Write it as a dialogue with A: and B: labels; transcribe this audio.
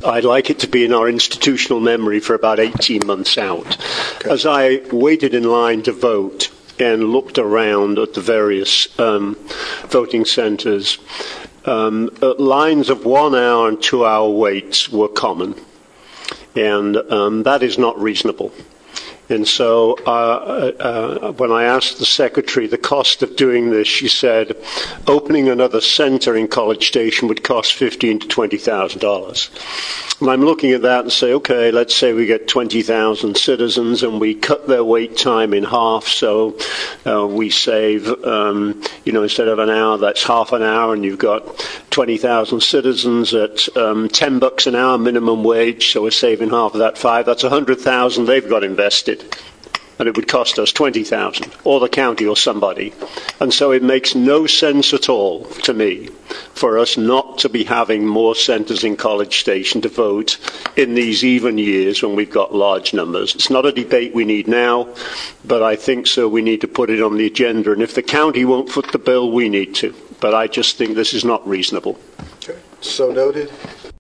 A: I'd like it to be in our institutional memory for about 18 months out. Okay. As I waited in line to vote and looked around at the various voting centres, lines of 1 hour and 2 hour waits were common, and that is not reasonable. And so when I asked the secretary the cost of doing this, she said opening another centre in College Station would cost $15,000 to $20,000. And I'm looking at that and say, okay, let's say we get 20,000 citizens and we cut their wait time in half, so we save, instead of an hour, that's half an hour, and you've got 20,000 citizens at $10 an hour minimum wage, so we're saving half of that $5. That's 100,000 they've got invested. And it would cost us 20,000, or the county or somebody. And so it makes no sense at all to me for us not to be having more centres in College Station to vote in these even years when we've got large numbers. It's not a debate we need now, but I think so we need to put it on the agenda. And if the county won't foot the bill, we need to. But I just think this is not reasonable.
B: Okay. So noted.